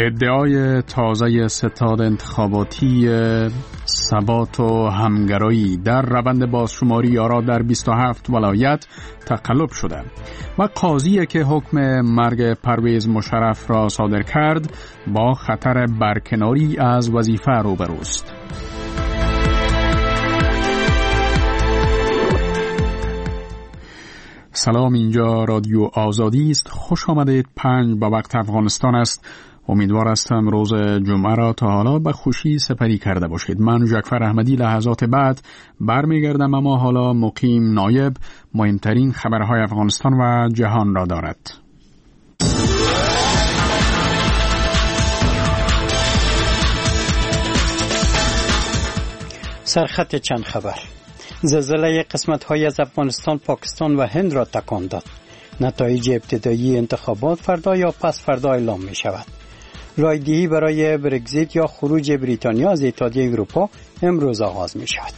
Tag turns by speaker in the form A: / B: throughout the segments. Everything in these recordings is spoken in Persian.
A: ادعای تازه ستاد انتخاباتی ثبات و همگرایی در روند بازشماری آرا در 27 ولایت تقلب شده و قاضی که حکم مرگ پرویز مشرف را صادر کرد با خطر برکناری از وظیفه روبروست. سلام، اینجا رادیو آزادی است. خوش آمدید. 5 به وقت افغانستان است. امیدوار هستم روز جمعه را تا حالا به خوشی سپری کرده باشید. من جعفر احمدی لحظات بعد برمیگردم، اما حالا مقیم نایب مهمترین خبرهای افغانستان و جهان را دارد.
B: سرخط چند خبر. زلزله قسمت‌های از افغانستان، پاکستان و هند را تکان داد. نتایج ابتدایی انتخابات فردا یا پس فردا اعلام می شود. رایدهی برای برگزیت یا خروج بریتانیا از اتحادیه اروپا امروز آغاز می شود.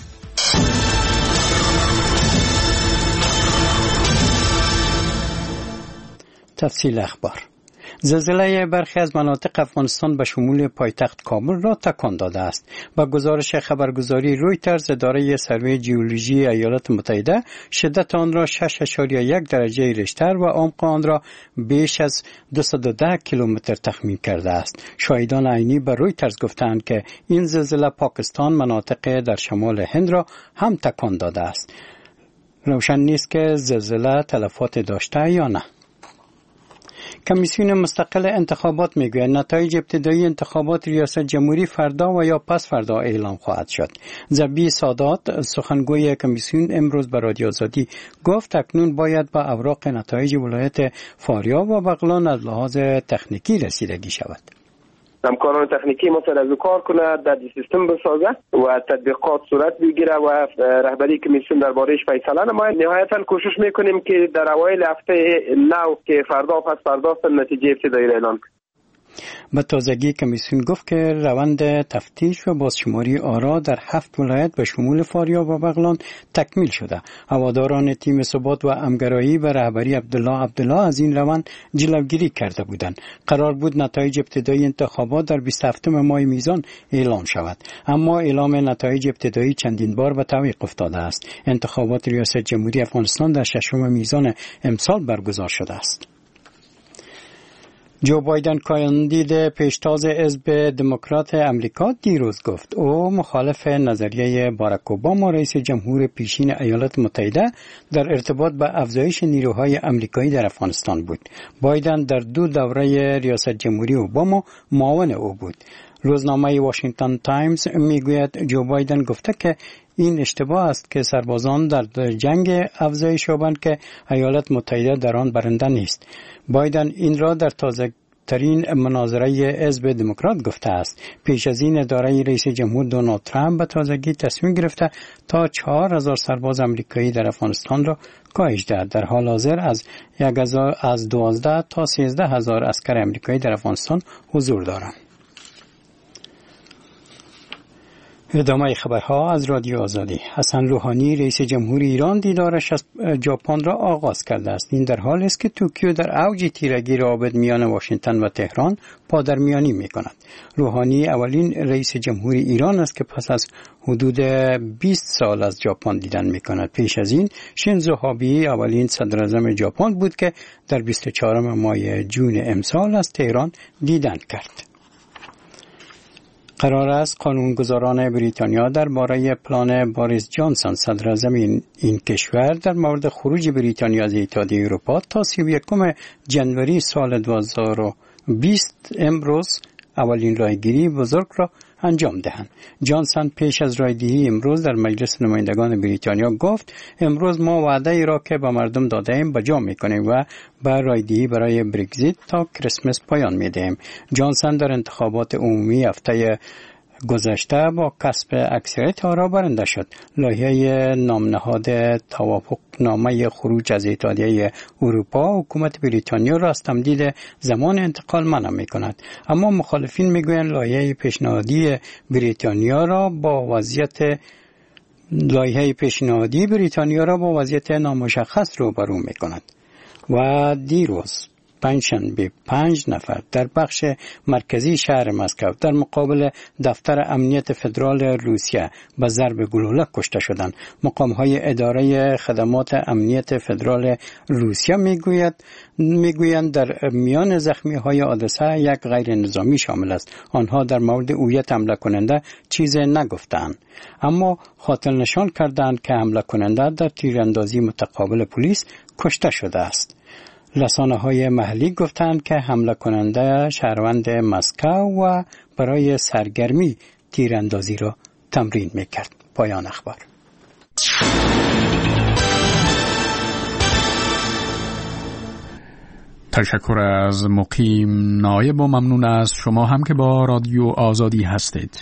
B: تفصیل اخبار. زلزله برخی از مناطق افغانستان به شمول پایتخت کابل را تکان داده است. با گزارش خبرگزاری رویترز، اداره سروی جیولوژی ایالات متحده شدت آن را 6.1 درجه ریشتر و عمق آن را بیش از 210 کیلومتر تخمین کرده است. شاهدان عینی به رویترز گفتند که این زلزله پاکستان، مناطق در شمال هند را هم تکان داده است. روشن نیست که زلزله تلفات داشته یا نه. کمیسیون مستقل انتخابات میگوید نتایج ابتدایی انتخابات ریاست جمهوری فردا و یا پس فردا اعلام خواهد شد. ذبیح سادات، سخنگوی کمیسیون، امروز به رادیو آزادی گفت اکنون باید با اوراق نتایج ولایت فاریاب و بغلان از لحاظ تکنیکی رسیدگی شود.
C: همکاران تکنیکی متوجه کار کنه، در سیستم بسازه و تطبیقات صورت بگیره و رهبری کمیسیون درباره‌اش فیصله نماید. نهایتاً کوشش میکنیم که در اوایل هفته نو که فردا پس فردا نتیجه ابتدایی را اعلان کنیم.
B: به تازگی کمیسیون گفت که روند تفتیش و بازشماری آرا در 7 ولایت به شمول فاریاب و بغلان تکمیل شده. هواداران تیم ثبات و همگرایی به رهبری عبدالله از این روند جلوگیری کرده بودند. قرار بود نتایج ابتدایی انتخابات در 27 ماه میزان اعلام شود، اما اعلام نتایج ابتدایی چندین بار به تعویق افتاده است. انتخابات ریاست جمهوری افغانستان در 6 میزان امسال برگزار شده است. جو بایدن، کاندید پیشتاز حزب دموکرات امریکا، دیروز گفت او مخالف نظریه باراک اوباما رئیس جمهور پیشین ایالات متحده در ارتباط به افزایش نیروهای امریکایی در افغانستان بود. بایدن در 2 دوره ریاست جمهوری اوباما معاون او بود. روزنامه واشنگتن تایمز میگوید جو بایدن گفته که این اشتباه است که سربازان در جنگ افزایش یابند که ایالات متحده در آن برنده نیست. بایدن این را در تازه ترین مناظره حزب دموکرات گفته است. پیش از این اداره رئیس جمهور دونالد ترامپ به تازگی تصمیم گرفته تا 4,000 سرباز امریکایی در افغانستان را کاهش دهد. در حال حاضر از 12 تا 13,000 عسکر امریکایی در افغانستان حضور دارند. ادامه خبرها از رادیو آزادی. حسن روحانی رئیس جمهوری ایران دیدارش از ژاپن را آغاز کرده است. این در حالی است که توکیو در اوج تیرگی روابط میان واشنگتن و تهران پادرمیانی می‌کند. روحانی اولین رئیس جمهوری ایران است که پس از حدود 20 سال از ژاپن دیدن می‌کند. پیش از این شینزو آبه اولین صدر اعظم ژاپن بود که در 24 ماه جون امسال از تهران دیدن کرد. قرار است قانونگذاران بریتانیا درباره پلان باریس جانسون صدر اعظم این کشور در مورد خروج بریتانیا از اتحادیه اروپا تا 31 ژانویه سال 2020 امروز اولین رایگیری بزرگ را انجام دهند. جانسون پیش از رایگیری امروز در مجلس نمایندگان بریتانیا گفت امروز ما وعده ای را که به مردم داده ایم به جا میکنیم و به رایگیری برای برگزیت تا کریسمس پایان میدهیم. جانسون در انتخابات عمومی هفته گذشته با کسب اکثریت آرا برنده شد. لایحه نامنهاد توافقنامه خروج از اتحادیه اروپا حکومت بریتانیا را از تمدید زمان انتقال منع می‌کند، اما مخالفین می‌گویند لایحه پیشنهادی بریتانیا را با وضعیت نامشخص روبرو می‌کند. و دیروز پنجشنبه 5 نفر در بخش مرکزی شهر مسکو در مقابل دفتر امنیت فدرال روسیه به ضرب گلوله کشته شدند. مقام‌های اداره خدمات امنیت فدرال روسیه میگویند در میان زخمی‌های حادثه یک غیر نظامی شامل است. آنها در مورد هویت حمله کننده چیزی نگفتند، اما خاطر نشان کردند که حمله کننده در تیراندازی متقابل پلیس کشته شده است. رسانه‌های محلی گفتند که حمله کننده شهروند مسکو و برای سرگرمی تیراندازی را تمرین می‌کرد. پایان اخبار.
A: تشکر از مقیم نایب و ممنون از شما هم که با رادیو آزادی هستید.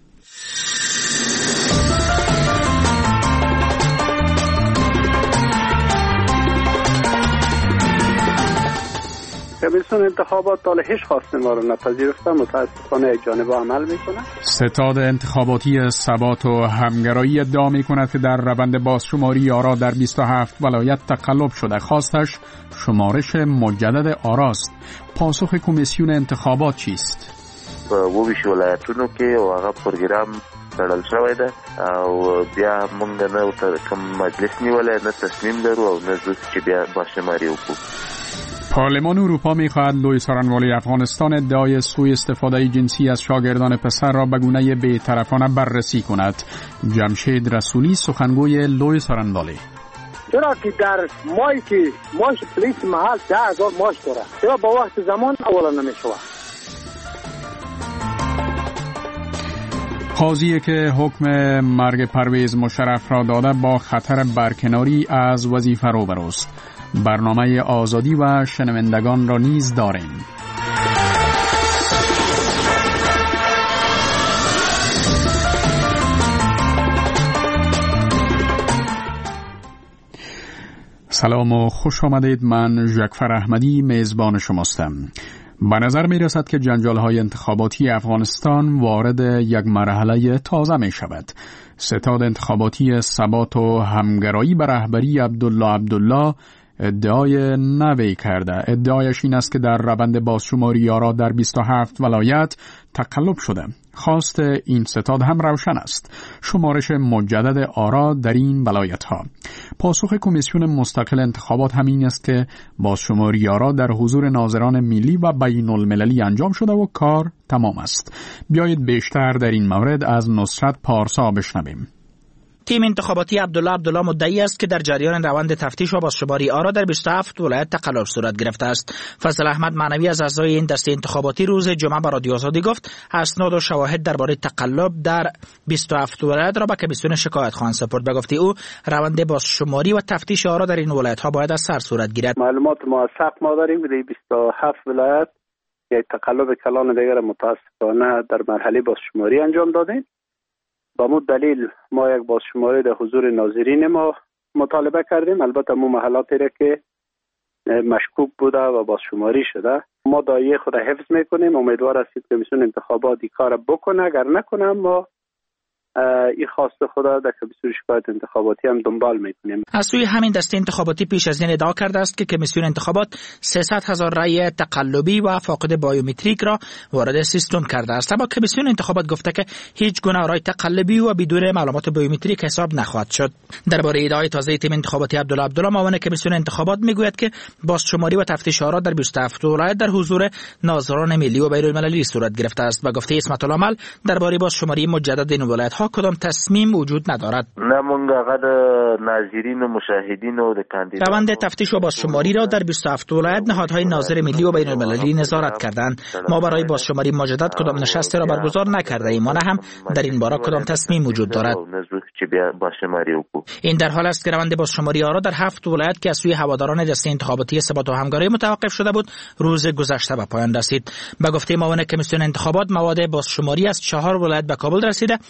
D: کمیسیون انتخابات تا هیچ خواست ما رو نپذیرفته، متاسفانه یک جانبه عمل میکنه.
A: ستاد انتخاباتی ثبات و همگرایی ادعا میکند که در روند بازشماری آرا در 27 ولایت تقلب شده. خواستش شمارش مجدد آراست. پاسخ کمیسیون انتخابات چیست؟
E: و بیش ولایتونو که هغه پروګرام تړل شوی ده او بیا موږ نه کوم مجلس نیولای، نه تصمیم لرو او نه چې بیا بازشماری وکړو.
A: پارلمان اروپا می‌خواهد لوی سارنوالی افغانستان ادعای سوء استفاده جنسی از شاگردان پسر را به گونه بی‌طرفانه بررسی کند. جمشید رسولی سخنگوی لوی سارنوالی:
F: چرا که در ماهی که ماش پلیس محل 10,000 ماش داره، چرا با وقت زمان اولا نمی‌شود؟
A: قاضی که حکم مرگ پرویز مشرف را داده با خطر برکناری از وظیفه روبروست. برنامه آزادی و شنوندگان را نیز داریم. سلام و خوش آمدید. من ژکفر احمدی میزبان شماستم. به نظر می رسد که جنجال‌های انتخاباتی افغانستان وارد یک مرحله تازه می شود. ستاد انتخاباتی ثبات و همگرایی به رهبری عبدالله ادعای نوی کرده. ادعایش این است که در روند بازشماری آرا در 27 ولایت تقلب شده. خواست این ستاد هم روشن است: شمارش مجدد آرا در این ولایت ها. پاسخ کمیسیون مستقل انتخابات همین است که بازشماری آرا در حضور ناظران ملی و بین المللی انجام شده و کار تمام است. بیایید بیشتر در این مورد از نصرت پارسا بشنویم.
G: تیم انتخاباتی عبدالله مدعی است که در جریان روند تفتیش و بازشماری آرا در 27 ولایت تقلب صورت گرفته است. فضل احمد معنوی از اعضای این دسته انتخاباتی روز جمعه به رادیو آزادی گفت اسناد و شواهد درباره تقلب در 27 ولایت را به کمیسیون شکایت خواهند سپرد. به گفته او روند بازشماری و تفتیش آرا در این ولایت ها باید از سر صورت گیرد.
D: معلومات موثق ما داریم که در 27 ولایت یک تقلب کلان دیگر متاسفانه در مرحله بازشماری انجام دادیم. با مو دلیل ما یک بازشماری در حضور ناظرین ما مطالبه کردیم. البته مو محلاتی را که مشکوک بوده و بازشماری شده ما دایه خود حفظ میکنیم. امیدوار هستیم کمیسیون انتخابات این کار بکنه، اگر نکنه ما این خواست خدا در کمیسیون شکایت انتخاباتی هم دنبال میکنیم.
G: از سوی همین دسته انتخاباتی پیش از این ادعا کرده است که کمیسیون انتخابات 300,000 رأی تقلبی و فاقد بایومتریک را وارد سیستم کرده است. اما کمیسیون انتخابات گفته که هیچ گونه رأی تقلبی و بدون معلومات بایومتریک حساب نخواهد شد. درباره ادعای تازه تیم انتخاباتی عبدالله معاون کمیسیون انتخابات میگوید که بازشماری و تفتیش آرا در 27 ولایت در حضور ناظران ملی و بین المللی صورت گرفته است. و گفته اسمت العمل درباره بازشماری مجدد این ولایت ها کدام تصمیم وجود ندارد.
E: نه مونږ هغه د ناظرین و مشاهدین و د کاندیدانو
G: روند تفتیش و بازشماری را در 27 ولایت نهادهای ناظر ملی و بین المللی نظارت کردند. ما برای بازشماری مجدد کدام نشستی را برگزار نکرده ایم. ما نه هم در این باره کدام تصمیم وجود دارد. این در حال است که روند بازشماری آرا در 7 ولایت که از سوی هواداران دسته انتخاباتی ثبات و همگرایی متوقف شده بود روز گذشته به پایان رسید. به گفته معاون کمیسیون انتخابات مواد بازشماری از 4 ولایت به کابل رسیده و از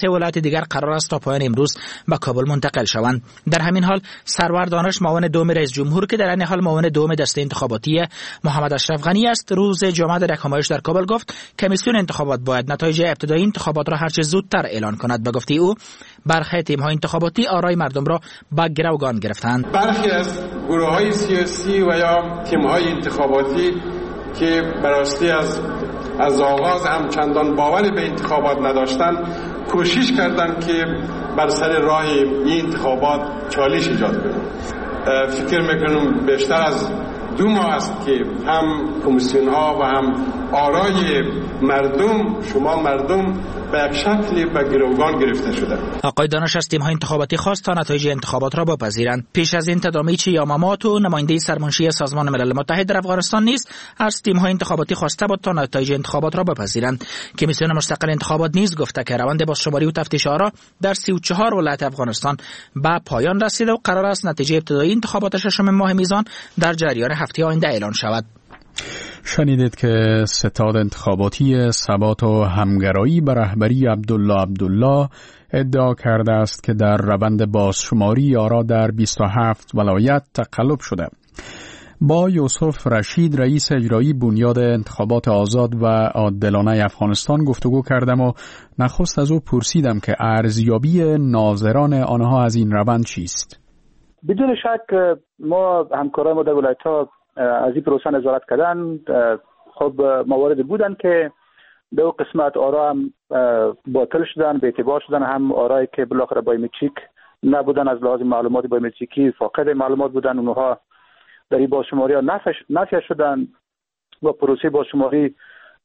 G: 3 ولایت دیگر قرار است تا پایان امروز به کابل منتقل شوند. در همین حال سرور دانش معاون دوم رئیس جمهور که در این حال معاون دوم دسته انتخاباتی محمد اشرف غنی است، روز جمعه در یک همایش در کابل گفت کمیسیون انتخابات باید نتایج ابتدایی انتخابات را هرچه زودتر اعلان کند. به گفته او برخی تیم‌های انتخاباتی آرای مردم را به گروگان گرفتند.
H: برخی از گروه‌های سیاسی و یا تیم‌های انتخاباتی که براستی از آغاز هم چندان باور به انتخابات نداشتند کوشش کردند که بر سر راه این انتخابات چالش ایجاد کنند. فکر میکنم بیشتر از 2 ماه است که هم کمیسیون ها و هم آرای مردم، شما مردم به یک شکلی به گروگان گرفته شده.
G: آقای دانش از تیم‌های انتخاباتی خواست تا نتایج انتخابات را بپذیرند. پیش از این تدامیچ یاماماتو نماینده سرمنشی سازمان ملل متحد در افغانستان نیز از تیم‌های انتخاباتی خواسته بود تا نتایج انتخابات را بپذیرند. کمیسیون مستقل انتخابات نیز گفته که روند بازشماری و تفتیش آرا در 34 ولایت افغانستان به پایان رسیده و قرار است نتیجه ابتدایی انتخابات 6 ماه میزان در جریان هفته آینده اعلان شود.
A: شنیدید که ستاد انتخاباتی ثبات و همگرایی به رهبری عبدالله ادعا کرده است که در روند بازشماری آرا در 27 ولایت تقلب شده. با یوسف رشید رئیس اجرایی بنیاد انتخابات آزاد و عادلانه افغانستان گفتگو کردم و نخست از او پرسیدم که ارزیابی ناظران آنها از این روند چیست؟
D: بدون شک ما همکارای ما در ولایت‌ها از این پروسه نظارت کردن. خب موارد بودن که دو قسمت آرا هم باطل شدن، به اعتبار شدن، هم آرایی که بالاخره بایومتریک نبودن، از لحاظ معلومات بایومتریکی فاقد معلومات بودن، اونها در این بازشماری ها نفی شدن و پروسه بازشماری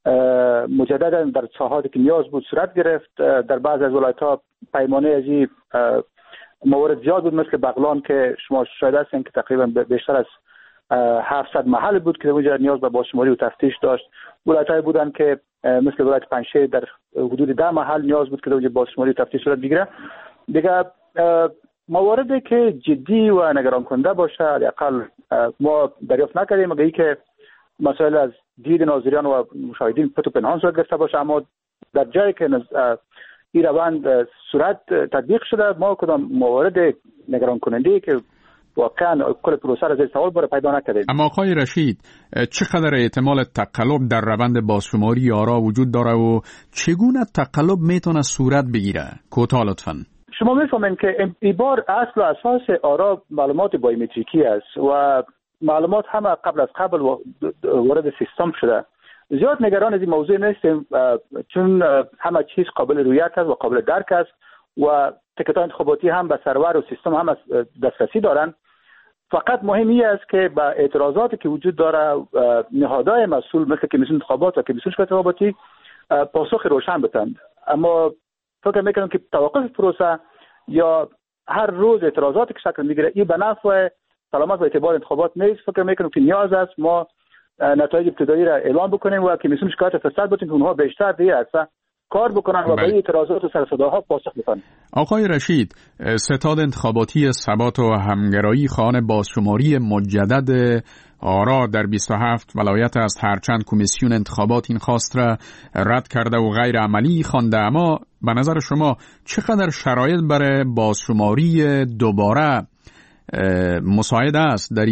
D: مجددا در ساحاتی که نیاز بود صورت گرفت. در بعض از ولایت‌ها پیمانه از این موارد زیاد بود، مثل بغلان که شما شاهد هستین که تقریبا بیشتر از 700 محل بود که اونجا نیاز به بازشماری و تفتیش داشت. ولایت‌های بودن که مثل ولایت پنجشیر در حدود 10 محل نیاز بود که اونجا بازشماری و تفتیش صورت بگیره. دیگه مواردی که جدی و نگران کننده باشه حداقل ما دریافت نکردیم، مگر اینکه مسائل از دید ناظرین و مشاهدین پت و پنهان صورت گرفته باشه. اما در جایی که این روند صورت تطبیق شده ما کدام موارد نگران کننده که واقعا کل پروسه را زیر سوال بره پیدا نکردیم.
A: اما آقای رشید چقدر احتمال تقلب در روند بازشماری آرا وجود داره و چگونه تقلب میتونه صورت بگیره؟ کوتاه لطفاً.
D: شما میفهمین که این بار اصل و اساس آرا معلومات بایومتریکی است و معلومات همه قبل از قبل وارد سیستم شده. زیاد نگران از این موضوع نیستیم چون همه چیز قابل رویت است و قابل درک است و تکت‌های انتخاباتی هم به سرور و سیستم هم دسترسی دارن. فقط مهمی است که به اعتراضاتی که وجود داره نهادهای مسئول مثل کمیسیون انتخابات و کمیسیون شورای انتخاباتی پاسخ روشن بدهند. اما فکر میکنم که توقف پروسه یا هر روز اعتراضاتی که شکل میگیره این به نفع سلامت و اعتبار انتخابات نیست. فکر میکنم که نیاز است ما نتایج ابتدایی را اعلام بکنیم و کمیسیون شکایت فساد بتیم که اونها بیشتر دیگه اصلا کار بکنن و به این اعتراضات و سرصداها پاسخ بدن.
A: آقای رشید، ستاد انتخاباتی ثبات و همگرایی خواهان بازشماری مجدد آرا در 27 ولایت است، هرچند کمیسیون انتخابات این خواست را رد کرده و غیر عملی خوانده. اما به نظر شما چقدر شرایط برای بازشماری دوباره مساعد است در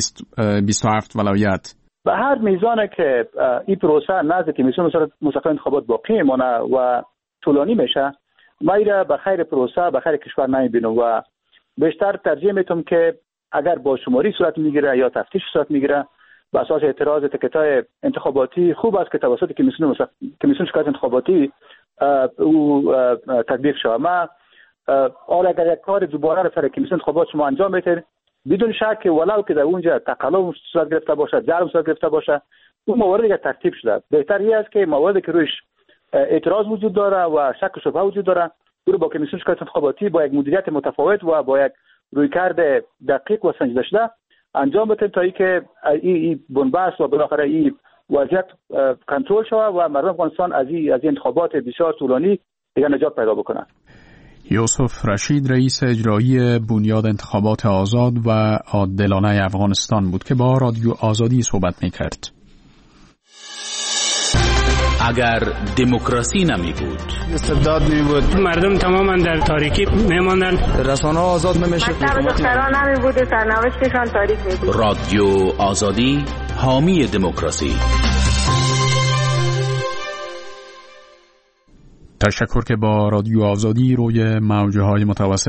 A: 27 ولایت؟
D: به هر میزانه که این پروسه نزد کمیسیون مستقل انتخابات باقی مونه و طولانی میشه، ما ایره به خیر پروسه به خیر کشور نمیبینم و بیشتر ترجیح میتونم که اگر بازشماری صورت میگیره یا تفتیش صورت میگیره به اساس اعتراض تکت‌های انتخاباتی خوب است که توسط کمیسیون شکایت انتخاباتی او تطبیق شود. ما اگر یک کار دوباره را سر کمیسیون انتخابات شما انجام میتید بدون شک ولو که در اونجا تقلب صورت گرفته باشه، ظلم صورت گرفته باشه، اون موارد که ترتیب شده بهتر است که مواردی که روش اعتراض وجود داره و شک و شبهه وجود داره رو با کمیسیون شکایت انتخاباتی با یک مدیریت متفاوت و با یک رویکرد دقیق و سنجیده شده انجام بدیم تا اینکه این بنبست و بالاخره این وضعیت کنترل شود و مردم افغانستان از این انتخابات بسیار طولانی دیگر نجات پیدا بکنن.
A: یوسف رشید رئیس اجرایی بنیاد انتخابات آزاد و عادلانه افغانستان بود که با رادیو آزادی صحبت می‌کرد.
I: اگر دموکراسی نمی بود،
J: استبداد می بود، مردم تماما در تاریکی میماندن،
K: رسانه ها آزاد نمیشه،
L: دختران نمی بود، سرنوشتشان تاریک می بود.
I: رادیو آزادی حامی دموکراسی.
A: تشکر که با رادیو آزادی روی موجه های متوسط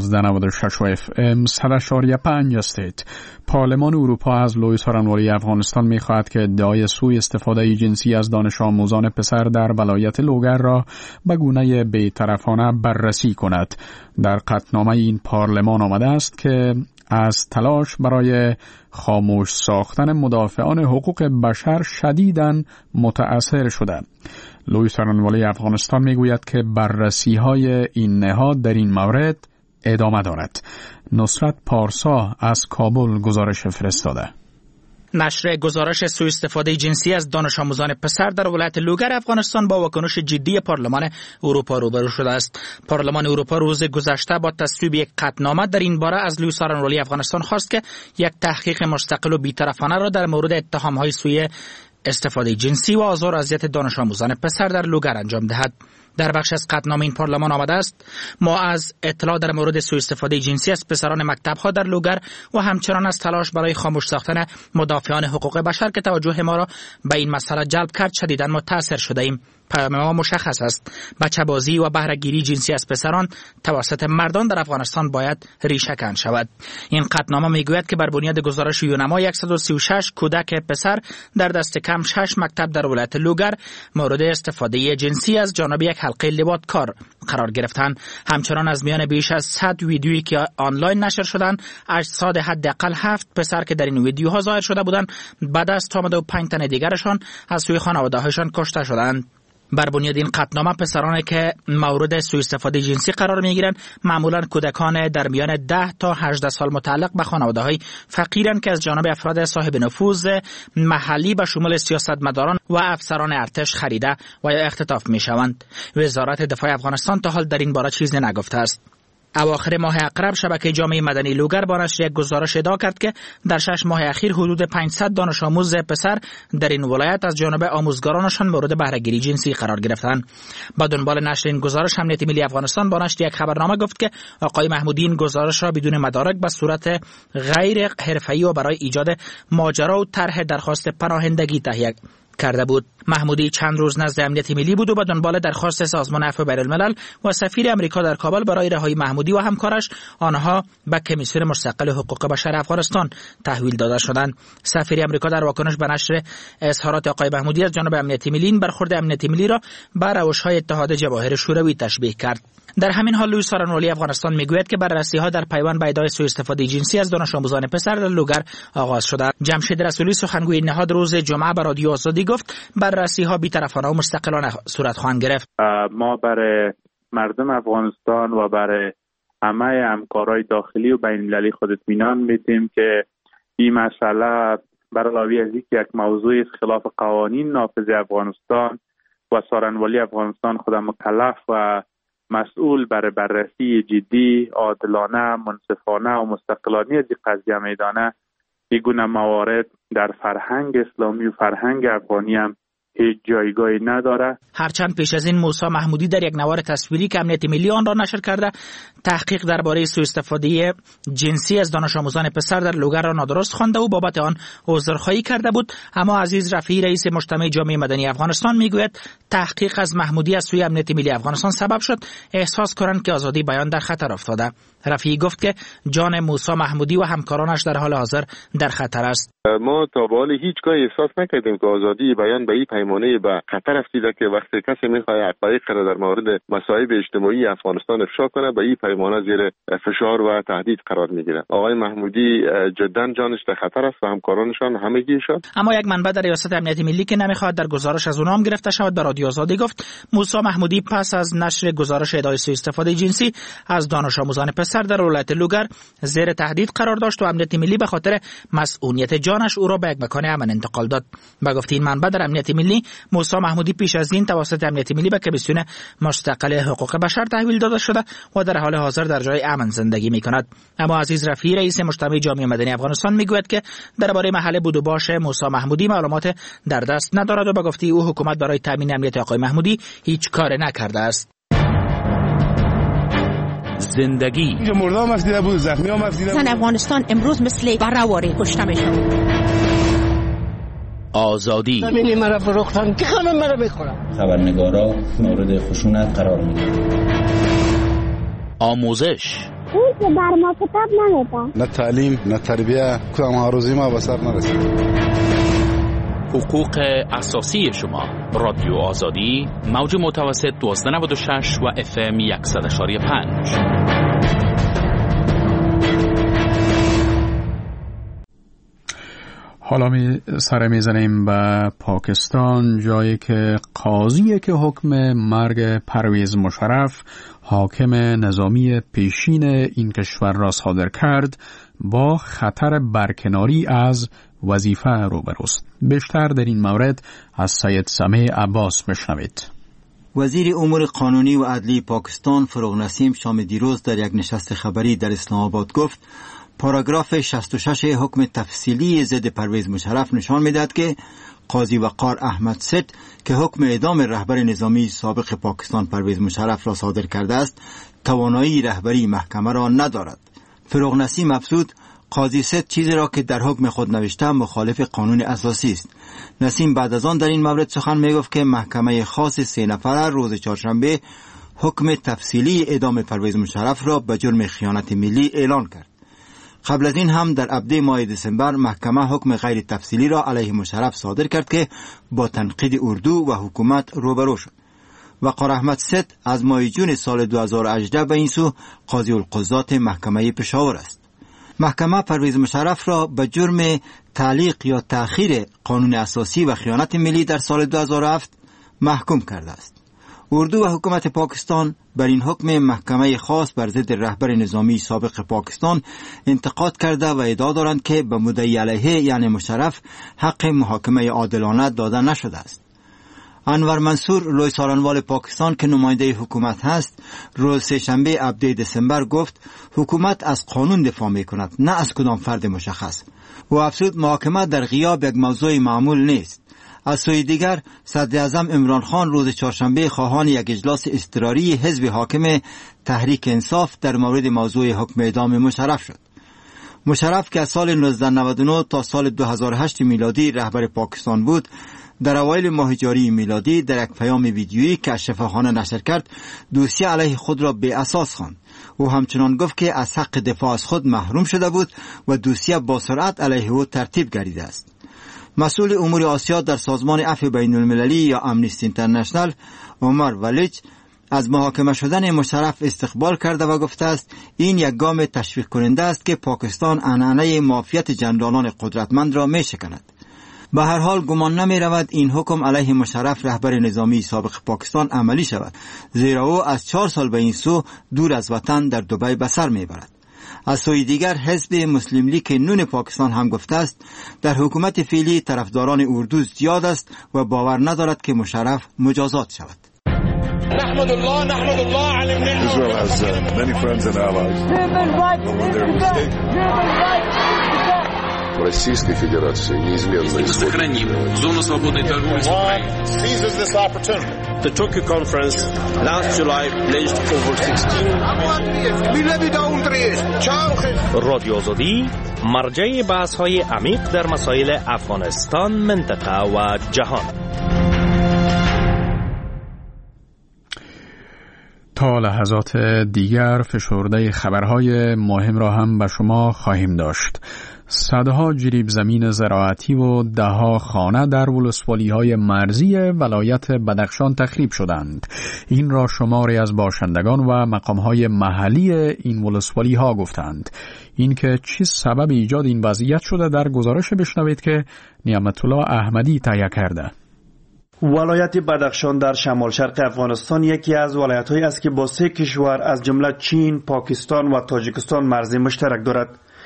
A: 1296 FM 100.5 هستید. پارلمان اروپا از لوئیس سارانوالی افغانستان می‌خواهد که ادعای سوء استفاده جنسی از دانش آموزان پسر در ولایت لوگر را به گونه بی‌طرفانه بررسی کند. در قطعنامه این پارلمان آمده است که از تلاش برای خاموش ساختن مدافعان حقوق بشر شدیداً متأثر شده. لوئیس سارانوالی افغانستان میگوید که بررسی‌های این نهاد در این مورد ادامه دارد. نصرت پارسا از کابل گزارش فرستاده.
G: نشر گزارش سوء استفاده جنسی از دانش آموزان پسر در ولایت لوگر افغانستان با واکنش جدی پارلمان اروپا روبرو شده است. پارلمان اروپا روز گذشته با تصویب یک قطعنامه در این باره از لوئیس سارانوالی افغانستان خواست که یک تحقیق مستقل و بی‌طرفانه را در مورد اتهام‌های سوء استفاده جنسی و آزار و اذیت دانش آموزان پسر در لوگر انجام دهد. در بخش از قطعنامه این پارلمان آمده است: ما از اطلاع در مورد سوء استفاده جنسی از پسران مکتب‌ها در لوگر و همچنان از تلاش برای خاموش ساختن مدافعان حقوق بشر که توجه ما را به این مسئله جلب کرد شدیداً متأثر شده ایم. پیام ما مشخص است: بچه‌بازی و بهره‌گیری جنسی از پسران توسط مردان در افغانستان باید ریشه‌کن شود. این قطعنامه میگوید که بر بنیاد گزارش یونما 136 کودک پسر در دست کم 6 مکتب در ولایت لوگر مورد استفاده جنسی از جانب یک حلقه لواطکار قرار گرفتند. همچنان از میان بیش از 100 ویدیویی که آنلاین نشر شدند، اجساد حداقل 7 پسر که در این ویدیوها ظاهر شده بودند به دست آمده و 5 تن دیگرشان از سوی خانواده‌هایشان کشته شدند. بر بنیاد این قطعنامه پسرانی که مورد سوء استفاده جنسی قرار میگیرند معمولا کودکان در میان 10 تا 18 سال متعلق به خانواده‌های فقیرند که از جانب افراد صاحب نفوذ محلی به شمول سیاستمداران و افسران ارتش خریده و یا اختطاف میشوند. وزارت دفاع افغانستان تا حال در این باره چیزی نگفته است. اواخر ماه اقرب شبکه جامعه مدنی لوگر با نشر یک گزارش ادعا کرد که در 6 ماه اخیر حدود 500 دانش آموز پسر در این ولایت از جانب آموزگارانشان مورد بهره‌گیری جنسی قرار گرفتند. با دنبال نشر این گزارش امنیت ملی افغانستان با نشر یک خبرنامه گفت که آقای محمودی این گزارش را بدون مدارک به صورت غیر حرفه‌ای و برای ایجاد ماجرا و طرح درخواست پناهندگی تهیه کرده بود. محمودی چند روز نزد امنیت ملی بود و به دنبال درخواست سازمان عفو بین‌الملل و سفیر امریکا در کابل برای رهایی محمودی و همکارش آنها به کمیسیون مستقل حقوق بشر افغانستان تحویل داده شدند. سفیر امریکا در واکنش به نشر اظهارات آقای محمودی از جانب امنیت ملی این برخورد امنیت ملی را به روش‌های اتحاد جواهر شوروی تشبیه کرد. در همین حال لوئیس سارانوالی افغانستان میگوید که بررسی‌ها در پیوند به ادعای سوء استفاده جنسی از دانش آموزان پسر در لوگر آغاز شده. جمشید رسولی سخنگوی نهاد روز جمعه به رادیو آزادی گفت بررسی‌ها بی‌طرفانه و مستقلانه صورت خواهند گرفت.
M: ما برای مردم افغانستان و برای همه همکارای داخلی و بین‌المللی خود اطمینان میدیم که این مسئله برای از یک موضوع خلاف قوانین نافذ افغانستان و سارانوالی افغانستان خود مکلف و مسئول برای بررسی جدی، عادلانه، منصفانه و مستقلانه از این قضیه میدانه. این گونه موارد در فرهنگ اسلامی و فرهنگ افغانی هم هیچ جایگاهی نداره.
G: هرچند پیش از این موسی محمودی در یک نوار تصویری که امنیت ملی آن را نشر کرده تحقیق درباره سوء استفاده جنسی از دانش آموزان پسر در لوگر را نادرست خوانده و بابت آن عذرخواهی کرده بود، اما عزیز رفیعی رئیس مجتمع جامعه مدنی افغانستان میگوید تحقیق از محمودی از سوی امنیت ملی افغانستان سبب شد احساس کنند که آزادی بیان در خطر افتاده. رفیعی گفت که جان موسی محمودی و همکارانش در حال حاضر در خطر است.
N: ما تا به حال هیچگاه احساس نکردیم که آزادی بیان به این پیمانه به خطر افتیده که وقتی کسی میخواد حقایق را در مورد مصائب اجتماعی افغانستان افشا کنه به این پیمانه زیر فشار و تهدید قرار میگیره. آقای محمودی جدا جانش در خطر است و همکارانشان همگیشان.
G: اما یک منبع در ریاست امنیت ملی که نمیخواد در گزارش از اونام گرفته شود به رادیو آزادی گفت موسی محمودی پس از نشر گزارش ادعای سوء استفاده جنسی از دانش آموزان پسر در ولایت لوگر زیر تهدید قرار داشت و امنیت ملی به خاطر مسئولیت جانش او را به یک مکان امن انتقال داد. به گفته این منبع در امنیت ملی، موسی محمودی پیش از این توسط امنیت ملی به کمیسیون مستقل حقوق بشر تحویل داده شده و در حال حاضر در جای امن زندگی می‌کند. اما عزیز رفیعی، رئیس مجتمع جامعه مدنی افغانستان، میگوید که درباره محل بود و باش موسی محمودی معلومات در دست ندارد و به گفته او حکومت برای تامین امنیت آقای محمودی هیچ کار نکرده است.
I: زندگی
K: مردم هم دیده بود، زخمی هم دیده بود.
O: زن افغانستان امروز مثل برهواری کشته میشه.
I: آزادی
P: زمینی مرا فروختن که همه مرا بخورم.
Q: خبرنگارا مورد خشونت قرار میدن.
I: آموزش
R: اون که بر ما کتاب نمیدن.
K: نه تعلیم نه تربیه، کدام آرزوی ما به سر نرسید.
I: حقوق اساسی شما. رادیو آزادی، موج متوسط 1296 و FM 100.5.
A: حالا سر میزنیم به پاکستان، جایی که قاضی که حکم مرگ پرویز مشرف، حاکم نظامی پیشین این کشور را صادر کرد، با خطر برکناری از وظیفه روبروست. بیشتر در این مورد از سید سمیع عباس بشنوید.
S: وزیر امور قانونی و عدلی پاکستان فروغ نسیم شام دیروز در یک نشست خبری در اسلام آباد گفت پاراگراف 66 حکم تفصیلی ضد پرویز مشرف نشان می‌دهد که قاضی وقار احمد ست که حکم اعدام رهبر نظامی سابق پاکستان پرویز مشرف را صادر کرده است، توانایی رهبری محکمه را ندارد. فروغ نسیم افزود قاضی ست چیزی را که در حکم خود نوشته مخالف قانون اساسی است. نسیم بعد از آن در این مورد سخن میگفت که محکمه خاص 3 نفره روز چهارشنبه حکم تفصیلی اعدام پرویز مشرف را به جرم خیانت ملی اعلان کرد. قبل از این هم در ابتدای ماه دسامبر محکمه حکم غیر تفصیلی را علیه مشرف صادر کرد که با تنقید اردو و حکومت روبرو شد. وقار احمد ست از ماه جون سال 2018 به این سو قاضی القضات محکمه پشاور است. محکمه پرویز مشرف را به جرم تعلیق یا تأخیر قانون اساسی و خیانت ملی در سال 2007 محکوم کرده است. اردو و حکومت پاکستان بر این حکم محکمه خاص بر ضد رهبر نظامی سابق پاکستان انتقاد کرده و ادعا دارند که به مدعی علیه یعنی مشرف حق محاکمه عادلانه داده نشده است. انور منصور لوی سارنوال پاکستان که نماینده حکومت هست روز سه‌شنبه 7 دسامبر گفت حکومت از قانون دفاع می‌کند نه از کدام فرد مشخص و افزود محاکمه در غیاب یک موضوع معمول نیست. از سوی دیگر صدر اعظم عمران خان روز چهارشنبه خواهان یک اجلاس اضطراری حزب حاکم تحریک انصاف در مورد موضوع حکم اعدام مشرف شد. مشرف که از سال 1999 تا سال 2008 میلادی رهبر پاکستان بود، در اوایل ماه جاری میلادی در یک پیام ویدیویی که از شفاهانه نشر کرد دوسیه علیه خود را به اساس خواند. او همچنان گفت که از حق دفاع از خود محروم شده بود و دوسیه با سرعت علیه او ترتیب گردیده است. مسئول امور آسیا در سازمان عفو بین المللی یا امنیستی اینترنشنال عمر ولیج از محاکمه شدن مشرف استقبال کرده و گفته است این یک گام تشویق کننده است که پاکستان عنعنه معافیت جنرالان قدرتمند را می شکند. به هر حال گمان نمی رود این حکم علیه مشرف رهبر نظامی سابق پاکستان عملی شود، زیرا او از 4 سال به این سو دور از وطن در دبی به سر می برد. از سوی دیگر حزب مسلم لیگ نون پاکستان هم گفته است در حکومت فعلی طرفداران اردو زیاد است و باور ندارد که مشرف مجازات شود.
T: نحمد الله على
K: Israel has many friends and allies.
T: В Российской Федерации неизменно
I: сохраним зону свободной торговли с Украиной.
T: Seizes this opportunity. The Tokyo conference last July pledged over 16
U: رادیو آزادی مرجع بحث‌های عمیق در مسائل افغانستان، منطقه و جهان.
A: تا لحظات دیگر فشرده خبرهای مهم را هم به شما خواهیم داشت. صدها جریب زمین زراعتی و دهها خانه در ولسوالی‌های مرزی ولایت بدخشان تخریب شدند. این را شماری از باشندگان و مقام‌های محلی این ولسوالی‌ها گفتند. این که چه سبب ایجاد این وضعیت شده در گزارش بشنوید که نعمت الله احمدی تهیه کرده.
V: ولایت بدخشان در شمال شرق افغانستان یکی از ولایت‌هایی است که با 3 کشور از جمله چین، پاکستان و تاجیکستان مرز مشترک دارد.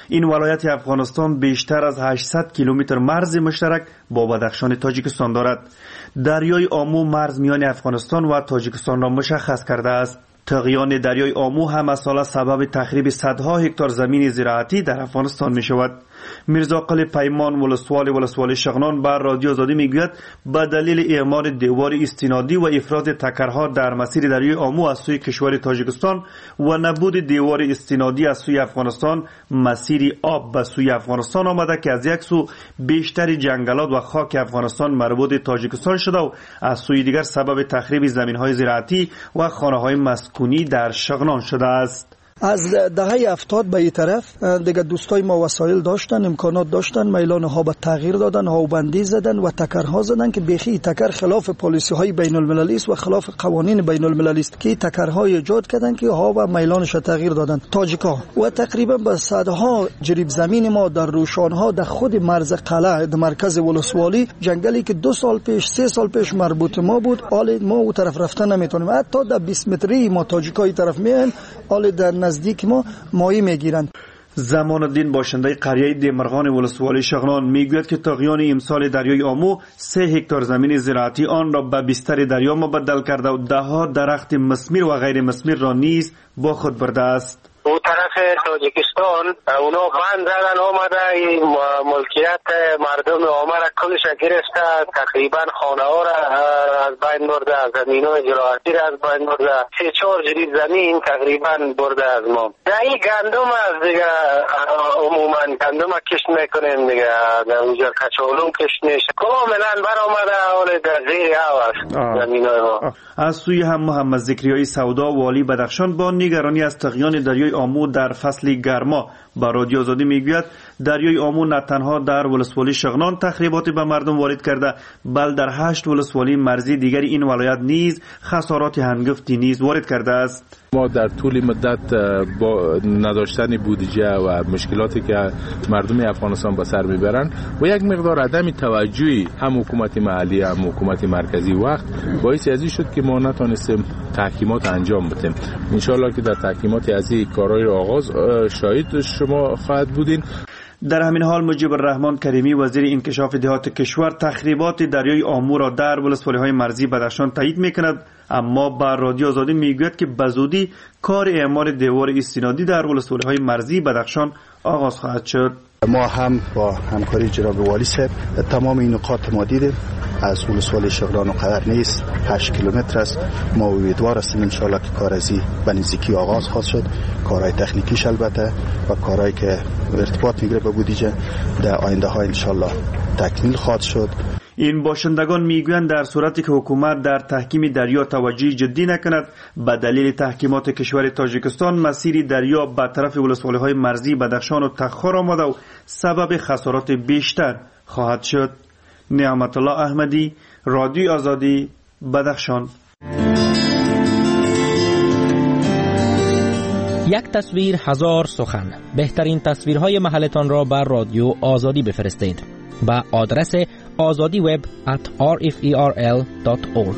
V: این ولایت افغانستان بیشتر از 800 کیلومتر مرز مشترک با بدخشان تاجیکستان دارد. دریای آمو مرز میان افغانستان و تاجیکستان را مشخص کرده است. طغیان دریای آمو هم از سال سبب تخریب صدها هکتار زمین زراعتی در افغانستان می شود. میرزا قلی پیمان ولسوالی شغنان بر رادیو آزادی میگوید به دلیل اعمار دیوار استنادی و افراط تکرها در مسیر دریای آمو از سوی کشور تاجیکستان و نبود دیوار استنادی از سوی افغانستان، مسیر آب به سوی افغانستان آمده که از یک سو بیشتر جنگلات و خاک افغانستان مربوط تاجیکستان شده و از سوی دیگر سبب تخریب زمین‌های زراعتی و خانه‌های مسکونی در شغنان شده است.
B: از دهه 70 به این طرف دیگه دوستای ما وسایل داشتن، امکانات داشتن، میلان ها به تغییر دادن، هاوبندی زدن و تکرها زدن که بیخی تکر خلاف پالیسی های بین المللی است و خلاف قوانین بین المللی است که تکرهای ایجاد کردن که ها و میلانش تغییر دادن تاجیکا و تقریبا به صدها جریب زمین ما در روشانها در خود مرز قلعه در مرکز ولسوالی، جنگلی که 2 سال پیش 3 سال پیش مربوط ما بود، حال ما اون طرف رفتن نمیتونیم. حتی در 20 متری ما تاجیکای طرف میان، حال در نزدیک ما ماهی میگیرند.
V: زمان الدین باشنده قریه دیمرغان ولسوالی شغنان میگوید که طغیان امسال دریای آمو 3 هکتار زمین زراعتی آن را به بستر دریا مبدل کرده و دهها درخت مسمیر و غیر مسمیر را نیز با خود برده است.
F: اون طرف تاجیکستان اونا بند زدن آمده، این ملکیت مردم آمده کلش گرفته، تقریبا خانه ها را از بین برده، زمین های زراعتی را از بین برده، 3-4 جریب زمین تقریبا برده از ما. در این گندم از دیگه عموما گندم کشت میکنیم دیگه، در اونجا کچالون کشت میشه، کاملا بر آمده حال در زیر هوا است زمین های ما.
V: از سوی هم محمد ذکریای سودا والی بدخشان با نگرانی از طغیان دریای آمو در فصل گرما با رادیو آزادی میگوید دریای آمو نه تنها در ولسوالی شغنان تخریبات به مردم وارد کرده، بل در 8 ولسوالی مرزی دیگری این ولایت نیز خسارات هنگفتی نیز وارد کرده است.
C: ما در طول مدت با نداشتن بودجه و مشکلاتی که مردم افغانستان به سر میبرند و یک مقدار عدم توجهی هم حکومت محلی هم حکومت مرکزی وقت باعث ازی شد که ما نتونستیم تحکیمات انجام بدیم. ان شاء الله که در تحکیمات از این کارهای آغاز شاهد شما خواهد بودین.
V: در همین حال مجیب الرحمن کریمی وزیر انکشاف دهات کشور تخریبات دریای آمو را در ولسوالی‌های مرزی بدخشان تایید میکند، اما بر رادیو آزادی میگوید که بزودی کار اعمار دیوار استنادی در ولسوالی‌های مرزی بدخشان آغاز خواهد شد.
K: ما هم با همکاری جناب والی صاحب تمام این نقاط ما دیدیم. از ولسوالی شغنان و قدر نیست 8 کیلومتر است. ما امیدوار هستیم ان شاء الله که کار ازی به نزدیکی آغاز خواهد شد، کارهای تکنیکیش البته و کارهایی که ارتباط میگیره به بودجه در آینده ها ان شاء الله تکمیل خواهد شد.
V: این باشندگان میگویند در صورتی که حکومت در تحکیم دریا توجه جدی نکند، به دلیل تحکیمات کشور تاجیکستان مسیر دریا به طرف ولسوالی‌های مرزی بدخشان و تخار آمده و سبب خسارات بیشتر خواهد شد. نعمت الله احمدی، رادیو آزادی، بدخشان.
U: یک تصویر هزار سخن. بهترین تصویرهای محلتان را بر رادیو آزادی بفرستید با آدرس azadiweb@rferl.org.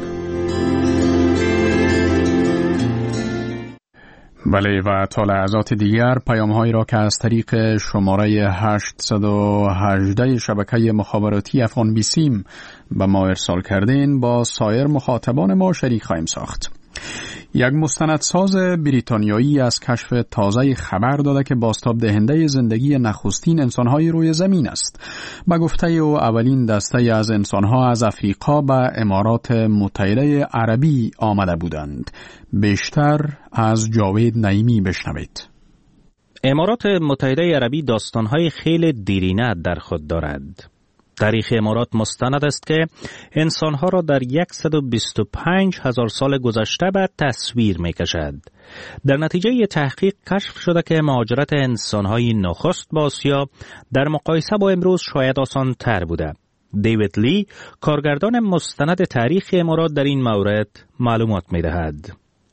A: بله و تا لحظات دیگر پیام‌هایی را که از طریق شماره 818 شبکه مخابراتی افغان بیسیم به ما ارسال کردین با سایر مخاطبان ما شریک خواهیم ساخت. یک مستندساز بریتانیایی از کشف تازه خبر داده که بازتاب دهنده زندگی نخستین انسان‌های روی زمین است. به گفته او اولین دسته از انسان‌ها از افریقا به امارات متحده عربی آمده بودند. بیشتر از جاوید نعیمی بشنوید.
U: امارات متحده عربی داستان‌های خیلی دیرینه در خود دارد. تاریخ امارات مستند است که انسانها را در 125,000 سال گذشته به تصویر می کشد. در نتیجه تحقیق کشف شده که مهاجرت انسانهای نخست به آسیا در مقایسه با امروز شاید آسان تر بوده. دیوید لی، کارگردان مستند تاریخ امارات، در این مورد معلومات می دهد.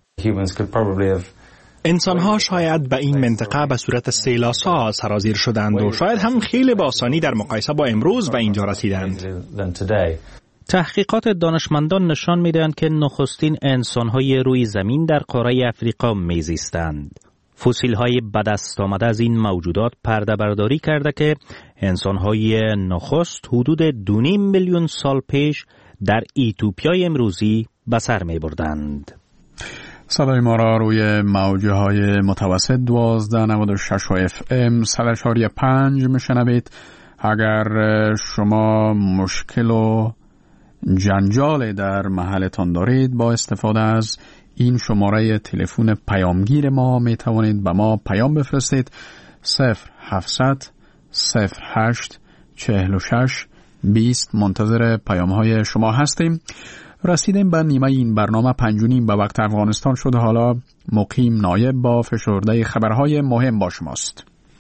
W: انسانها شاید به این منطقه به صورت سیلاسا سرازیر شدند و شاید هم خیلی با آسانی در مقایسه با امروز به اینجا رسیدند.
U: تحقیقات دانشمندان نشان می‌دهند که نخستین انسان‌های روی زمین در قاره افریقا می‌زیستند. فسیل‌های به دست آمده از این موجودات پرده برداری کرده که انسان‌های نخست حدود 2.5 میلیون سال پیش در ایتوپیای امروزی به سر می‌بردند.
A: صدای ما را روی موجه های متوسط 1296 FM 100.5 میشنوید. اگر شما مشکل و جنجال در محلتان دارید، با استفاده از این شماره تلفن پیامگیر ما می توانید به ما پیام بفرستید. 0700 08 46 20. منتظر پیام های شما هستیم. رسیدیم به نیمه این برنامه 5:30 به وقت افغانستان شده. حالا مقیم نایب با فشرده خبرهای مهم با شماست.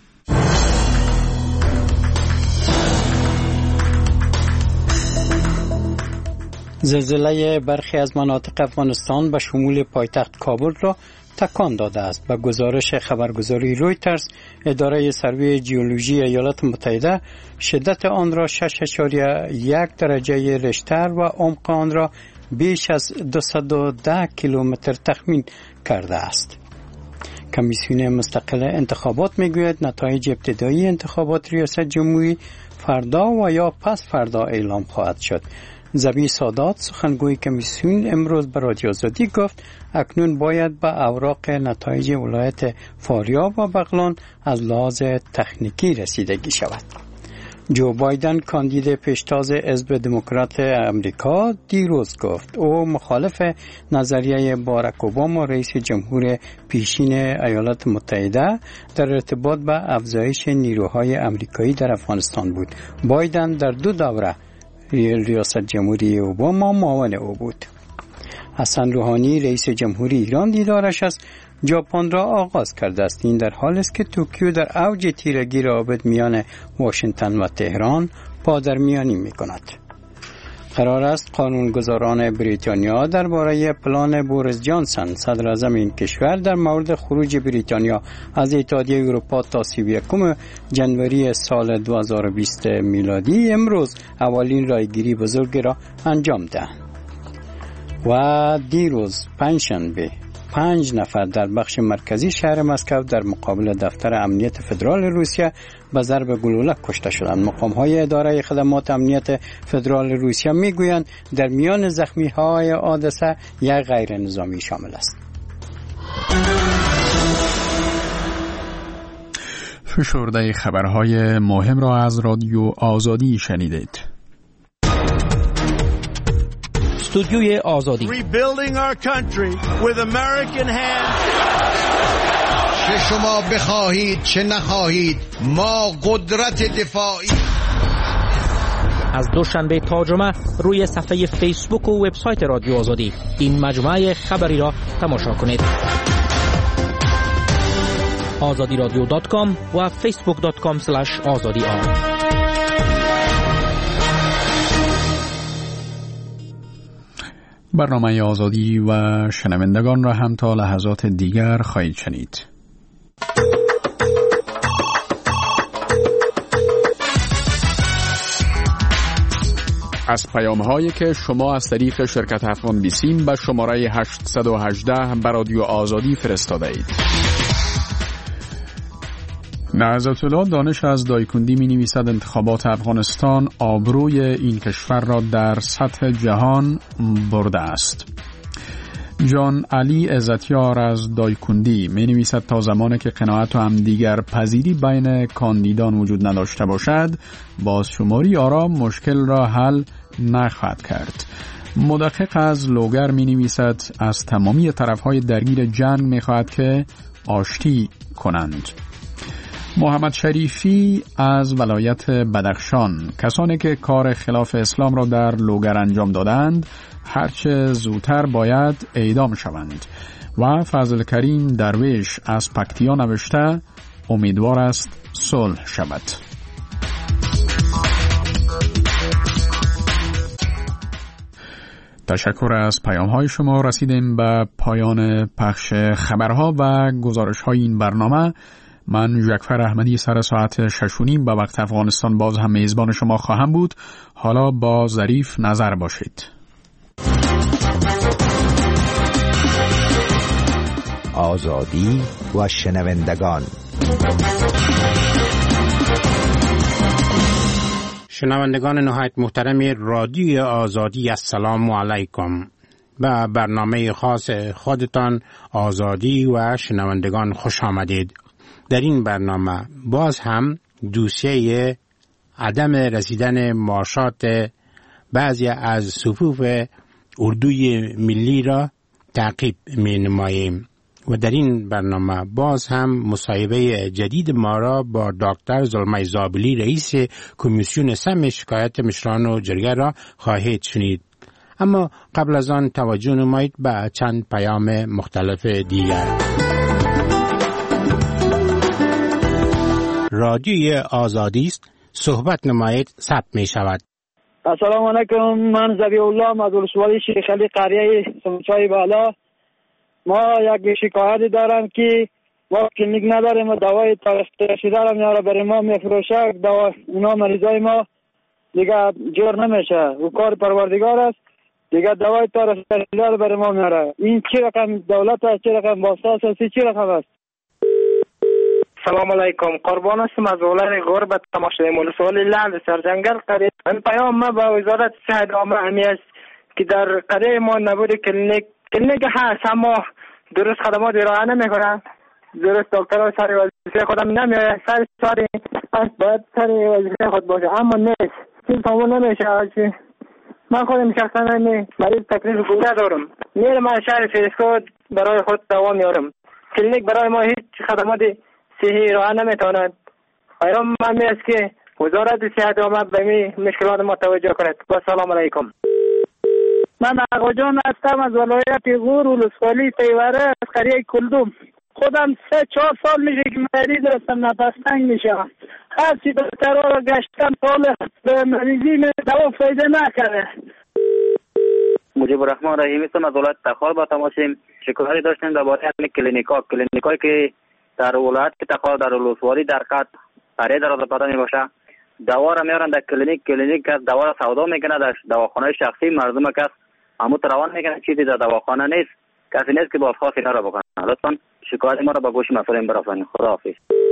D: زلزله برخی از مناطق افغانستان به شمول پایتخت کابل را تکان داده است. به گزارش خبرگزاری رویترز، اداره سروی ژئولوژی ایالات متحده شدت آن را 6.1 درجه ریشتر و عمق آن را بیش از 210 کیلومتر تخمین کرده است. کمیسیون مستقل انتخابات میگوید نتایج ابتدایی انتخابات ریاست جمهوری فردا و یا پس فردا اعلام خواهد شد. زبی سادات سخنگوی کمیسیون امروز به رادیو آزادی گفت اکنون باید به اوراق نتایج ولایت فاریاب و بغلان از لحاظ تکنیکی رسیدگی شود. جو بایدن کاندید پیشتاز حزب دموکرات امریکا دیروز گفت او مخالف نظریه باراک اوباما رئیس جمهور پیشین ایالات متحده در ارتباط به افزایش نیروهای امریکایی در افغانستان بود. بایدن در 2 دوره ریاست جمهوری اوباما معاون او بود. حسن روحانی رئیس جمهوری ایران دیدارش از ژاپن را آغاز کرده است. این در حالی است که توکیو در اوج تیرگی روابط میان واشنگتن و تهران پادرمیانی می‌کند. قرار است قانونگذاران بریتانیا درباره پلان بوریس جانسون صدر اعظم این کشور در مورد خروج بریتانیا از اتحادیه اروپا تا 31 ژانویه سال 2020 میلادی امروز اولین رایگیری بزرگی را انجام دهند. و دیروز پنجشنبه 5 نفر در بخش مرکزی شهر مسکو در مقابل دفتر امنیت فدرال روسیه به ضرب گلوله کشته شدند. مقام‌های اداره خدمات امنیت فدرال روسیه میگویند در میان زخمی‌های حادثه یک غیر نظامی شامل است.
A: فشرده خبرهای مهم را از رادیو آزادی شنیدید.
U: استودیوی آزادی.
E: Rebuilding our country with American hands.
H: چه شما بخواهید چه نخواهید ما قدرت دفاعی.
U: از دوشنبه تا جمعه روی صفحه فیسبوک و وبسایت رادیو آزادی این مجموعه خبری را تماشا کنید. azadiradyo.com و facebook.com/azadi.
A: برنامه آزادی و شنوندگان را هم تا لحظات دیگر خواهید شنید. از پیام‌هایی که شما از طریق شرکت افغان بیسیم به شماره 818 به رادیو آزادی فرستاده اید. نهضت الله دانش از دایکندی می نویسد انتخابات افغانستان آبروی این کشور را در سطح جهان برده است. جان علی عزتیار از دایکندی می نویسد تا زمانی که قناعت و همدیگر پذیری بین کاندیدان وجود نداشته باشد بازشماری آرا مشکل را حل نخواهد کرد. مدقق از لوگر می نویسد از تمامی طرفهای درگیر جنگ می خواهد که آشتی کنند. محمد شریفی از ولایت بدخشان کسانی که کار خلاف اسلام را در لوگر انجام دادند هرچه زودتر باید اعدام شوند. و فضل کریم درویش از پکتیا نوشته امیدوار است صلح شود. تشکر از پیام‌های شما. رسیدیم به پایان پخش خبرها و گزارش‌های این برنامه. من ژکفر احمدی سر ساعت 6:30 به وقت افغانستان باز هم میزبان شما خواهم بود. حالا با ظریف نظر باشید.
J: آزادی و شنوندگان.
A: شنوندگان نهایت محترم رادیو آزادی، السلام علیکم. به برنامه خاص خودتان آزادی و شنوندگان خوش آمدید. در این برنامه باز هم دوسیه عدم رسیدن معاشات بعضی از صفوف اردوی ملی را تعقیب می نماییم و در این برنامه باز هم مصاحبه جدید ما را با دکتر زلمه زابلی، رئیس کمیسیون سم شکایت مشران و جرگه را خواهید شنید. اما قبل از آن توجه نمایید به چند پیام مختلف دیگر. رادیوی آزادی است، صحبت نمایید، ثبت می شود.
L: السلام علیکم، من ذبیح الله از ولسوالی شیخ علی قریه سمچای بالا. ما یک شکایتی دارم که ما کلینیک نداریم و دوای تاریخ شده را میاره برای ما میفروشه. دوا اونا مریضای ما دیگه جور نمیشه و کار پروردگار است. دیگه دوای تاریخ شده را برای ما میاره. این چی رقم دولت است، چی رقم باساس است، چی رقم است؟
M: سلام علیکم، قربان هستم از اولاد غربت تماشای ولسوالی لند سرجنگل قریه. این پیام ما با وزارت صحت عامه همی است که در قریه ما نبود کلینیک هست اما درست خدمات ارائه نمیکنند. درست دکترها سر وظیفه خودم نمیاد، سر باید سر وظیفه خود باشه اما نیست، چیز تمام نمیشه. من خودم شخصا مریض تکلیف گوده دارم، میرم من شهر فیسکو برای خود دوا میارم. کلینیک برای ما هیچ خدمات صحی ارائه نمیتواند. پیام من است که وزارت صحت عامه به این مشکلات ما توجه کند. با سلام علیکم.
L: من آقا جان هستم از ولایت غور ولسوالی تیوره از قریه کلدوم. خودم 3-4 سال میشه که مریض هستم، نفس تنگ میشم. هر چی دکترها را گشتم طول به مریضی دوا فایده نکرده.
X: مجیب الرحمن رحیمی هستم از ولایت تخار. با تماشیم شکایتی داشتیم درباره کلینیکایی که در ولایت تخار در ولسوالی در قد قریه در آزادپاتا میباشه. دوا را میارن در کلینیک از دوا را سودا میکنه در دواخانه شخصی مردم کس همون روان میکنه، چیزی در دواخانه نیست، کسی نیست که بازخواست اینا را بکنه. لطفا شکایت ما را به گوش مسئولین برسانید. خداحافظ.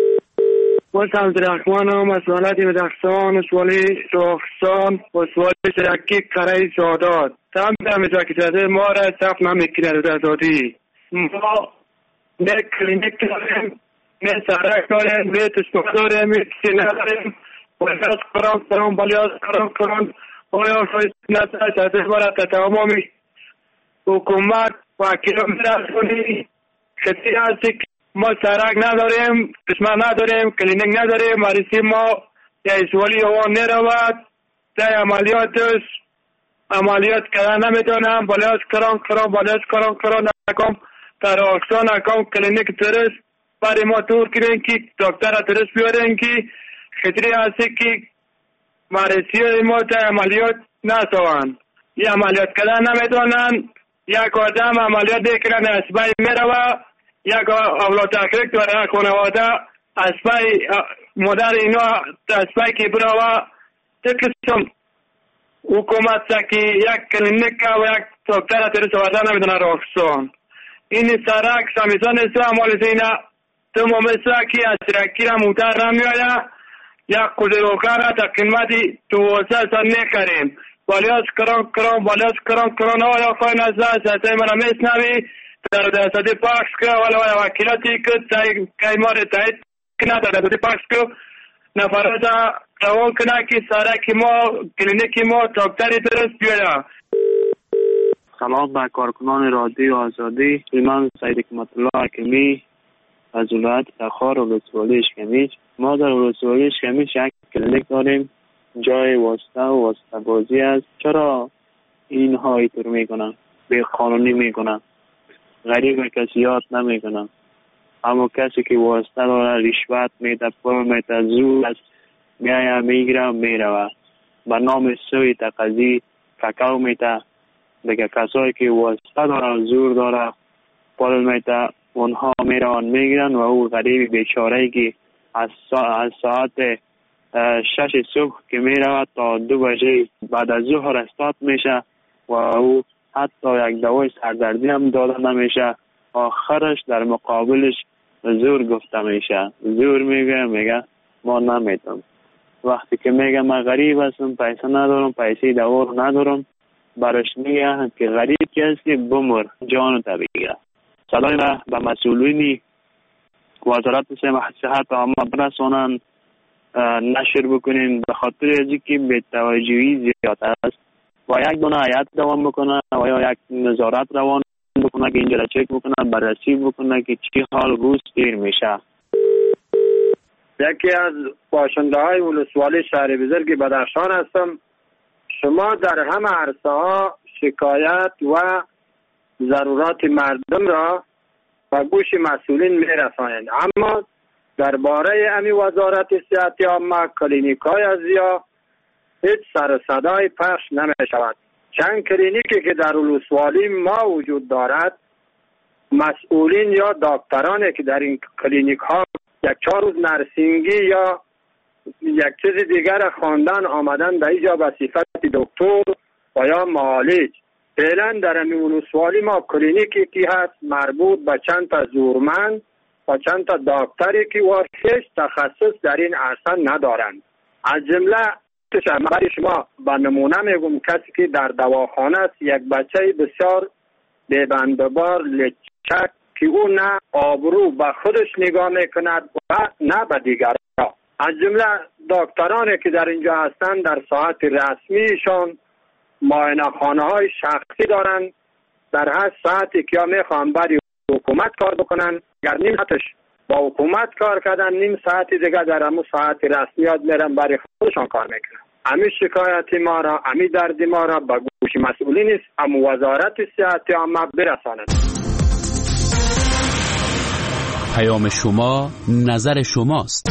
L: من عبدالرحمنم از ولایت بدخشان، ولسوالی شاخسان، ولسوالی شرکی قریه سادات. تمام مذاکرات ما را صف نمیکنه در آزادی. ما نه کلینیک داریم، نه سرک داریم، نه تشخیص داریم، نه چیزی نداریم. باید کران بالیاز کران آیا نتایج از عبارت تمامی حکومت و کیلومتر کنی خطی هستی که ما سرک نداریم، قسمت نداریم، کلینیک نداریم. مریضی ما یا ازوالی هوا نرود در عملیات کردن نمیتونم. بالیاز کران نکم در آکسان نکم کلینیک درست برای ما دور کنیم که دکتر درست بیاریم که خطری هستی که مریضی ما در عملیات نسوان. یه عملیات کردن نمیتونن، یک آدم عملیات دیگران اسبای میروه، یک اولاد تحقیق داره خانواده اسبای مادر اینا اسبای که براوه تکسم حکومت که یک کلینیک و یک دکتر درست آورده نمیتونه راکسان. این سرک سمیزان است عمال زینه تمام است که از رکی را موتر نمیاید. یک قدروکر را تا قیمتی 12,000 نکریم. بالیاز کران آیا خواهی نزده سطحی من میسنوی در دستی پاکس که ولی وکیلاتی که ما را تایید کنه در دستی پاکس که نفرات روان کنه که سرکی ما کلینیکی ما دکتری درست بیاید.
X: سلام به کارکنان رادیو آزادی. من سید حکمت الله حکیمی از ولایت تخار ولسوالی اشکمیش. ما در ولسوالی اشکمیش یک کلینیک داریم، جای واسطه بازی است. چرا اینها اینطور میکنن؟ به قانونی میکنن، غریب کسی یاد نمیکنن. اما کسی که واسطه داره رشوت میده، پول میده، زور است، میایه میگیره میروه به نام سوی تقاضی کاکاو میده. دیگه کسایی که واسطه داره زور داره پول میده اونها میروان میگیرن و او غریب بیچاره‌ای که از ساعت 6 صبح که میرود تا 2 بجه بعد از ظهر استاد میشه و او حتی یک دوای سردردی هم داده نمیشه. آخرش در مقابلش زور گفته میشه. زور میگه ما نمیتونم. وقتی که میگه من غریب هستم، پیسه ندارم، پیسه دور ندارم، برش میگه که غریب کی هستی، بمر جان بگیر. صدای ما به مسئولین وزارت صحت عامه برسانن، نشر بکنین، به خاطر ازی که بی‌توجهی زیاد است و یک دونه هیئت دوام بکنه و یا یک نظارت روان بکنه که اینجا را چک بکنه، بررسی بکنه که چی حال روز دیر میشه.
G: یکی از باشنده های ولسوالی شهر بزرگ بدخشان هستم. شما در همه عرصه ها شکایت و ضرورات مردم را به گوش مسئولین میرسانید، اما درباره امی وزارت صحت عامه کلینیک‌های ازیا هیچ سر و صدای پخش نمی شود. چند کلینیکی که در ولسوالی ما وجود دارد، مسئولین یا دکترانی که در این کلینیک ها یک 4 روز نرسینگی یا یک چیز دیگر خواندن آمدن در اینجا به صفت دکتر و یا معالج. فعلا در امی ولسوالی ما کلینیکی که هست مربوط به چند تا زورمند و چند تا دکتری که و هیچ تخصص در این عرصه ندارند. از جمله برای شما به نمونه میگم کسی که در دواخانه است، یک بچه بسیار ببندبار لچک که او نه آبرو به خودش نگاه میکند و نه به دیگران. از جمله دکترانی که در اینجا هستند در ساعت رسمیشان معاینه خانه های شخصی دارند، در هر ساعتی که میخوان برای حکومت کار بکنن، اگر نیم ساعتش با حکومت کار کردن، نیم ساعت دیگه در همون ساعت رسمیات میرن برای خودشان کار میکنن. امی شکایت ما را، امی درد ما را به گوش مسئولین است، اما وزارت صحت عامه برساند.
I: پیام شما نظر شماست.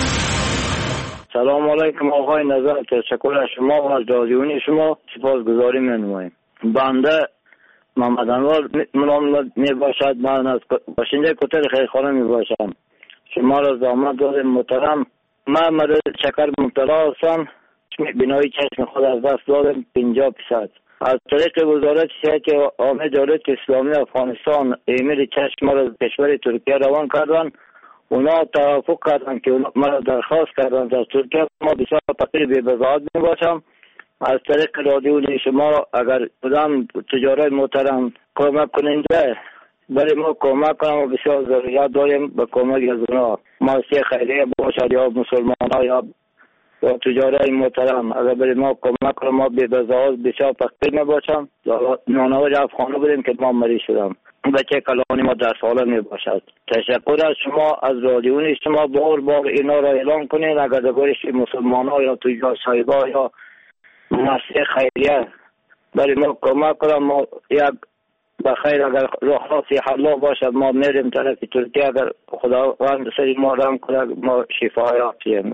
N: سلام علیکم آقای نظر، تشکر از شما و از رادیونی شما سپاسگزاری می‌نماییم. بنده محمد انوار منام می باشد، من از باشنده کوتر خیرخانه می باشم. شما را زحمت دادیم محترم. من مرض شکر مبتلا هستم، بینایی چشم خود از دست دادم 50%. از طریق وزارت صحت عامه دولت اسلامی افغانستان ایمیل چشم ما را کشور ترکیه روان کردن. اونا توافق کردن که مرا درخواست کردن در ترکیه. ما بسیار فقیر بی‌بضاعت می باشم. از طریق رادیو شما اگر کدام تجارت محترم کمک کننده برای ما کمک کنم و بسیار ضرورت داریم به کمک از اونا، مؤسسه خیریه باشد یا مسلمان ها یا تجارت محترم، اگر برای ما کمک کنم ما بی‌بضاعت بسیار فقیر می باشم. نانوای افغانو بودیم که ما مریض شدم، بچه کلانی ما در ساله می باشد. تشکر از شما، از رادیو شما بار اینا را اعلام کنید. اگر دربارش مسلمان ها یا تجار صاحبا یا مؤسسه خیریه برای ما کمک کنم، ما یک بخیر اگر راه حلا باشد ما میریم طرف ترکیه، اگر خداوند سری ما رحم کنه ما شفای یافتیم.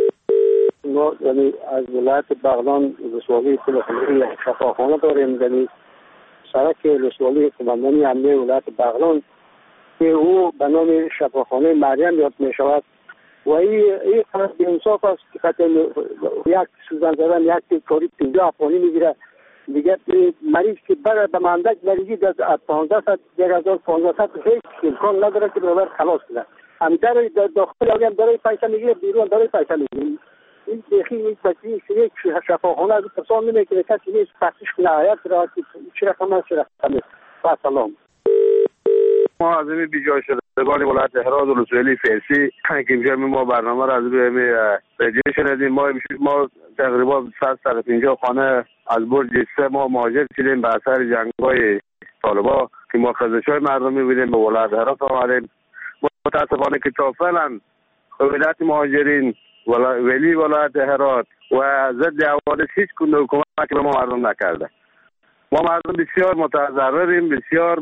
O: ما یعنی از ولایت بغلان ولسوالی کلخلوی شفاخانه داریم، یعنی سرک ولسوالی قماندانی امنیه ولایت بغلان که او به نام شفاخانه مریم یاد می شود و این قدر بی‌انصاف است که یک سوزن زدن یک کاری 50 افغانی میگیره. دیگه مریض که برای به مندک مریضی در 1500 1500 هیچ امکان نداره که برای خلاص کنه. هم در داخل هم برای پیسه میگیره، بیرون برای پیسه میگیره. این دیخی یک بچی یک شفاخانه از پرسان نمیکنه، کسی نیست تفتیش کنه آیت را که چی رقم است چی رقم است. با سلام.
P: ما از این بیجای شدگان ولایت هرات ولسوالی فارسی که اینجا ما برنامه را از روی رادیو شنیدیم. ما تقریبا 150 خانه از برج 3 ما مهاجر شدیم به اثر جنگ‌های طالبان که ما خزش‌های مردمی بودیم به ولایت هرات آمدیم. متاسفانه که تا فعلا ولایت مهاجرین ولی ولایت هرات و ضد حوادث هیچ گونه حکومتی به ما مردم نکرده. ما مردم بسیار متضرریم، بسیار.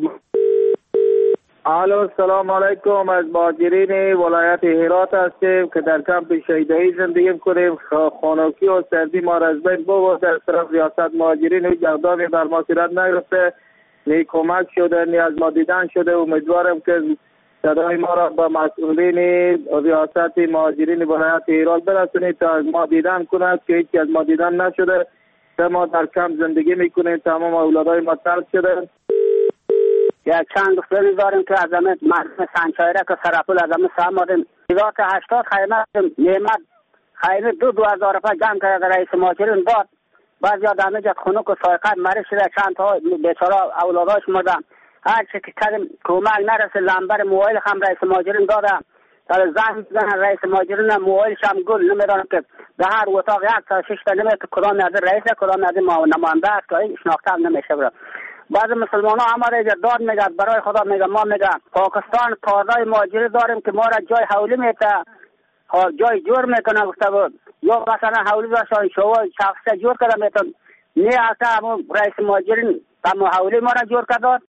Y: الو سلام علیکم، از مهاجرین ولایت هرات هستیم که در کمپ شهیدایی زندگی می‌کنیم. خانگی و سردی ما را از بین برده. از طرف ریاست مهاجرین هیچ اقدامی بر ما صورت نگرفته، نی کمک شده نی از ما دیدن شده. امیدوارم که صدای ما را به مسئولین ریاست مهاجرین ولایت هرات برسونید تا از ما دیدن کنند که هیچ از ما دیدن نشده. ما در کمپ زندگی میکنیم، تمام اولادای ما طرد شده.
B: یک چند دختری داریم که از همه مردم سنچایره که سرپول از همه سهم آدیم 80 خیمه نعمت خیمه 2000 روپیه جمع کرده رئیس ماجرین داد. بعضی آدمه جد خنک و سایقت مریض شده، چند تا بیچاره اولاداش مردن. هر چی که کردیم کمک نرسه، لمبر موبایل هم رئیس ماجرین دادم. در زنگ میزنن رئیس ماجرین موبایلش هم گل نمیدونم که به هر اتاق 1 تا 6 تا نمیده که کدام از رئیس کدام از نماینده است که شناخته هم نمیشه. بعض مسلمان ها همه را داد میگه برای خدا میگه ما میگه پاکستان کاردای ماجری داریم که ما را جای حولی میته جای جور میکنه گفته بود یا مثلا حولی داشتن شما شخصه جور کرده میتون نه اصلا همون رئیس ماجرین همون حولی ما را جور کرده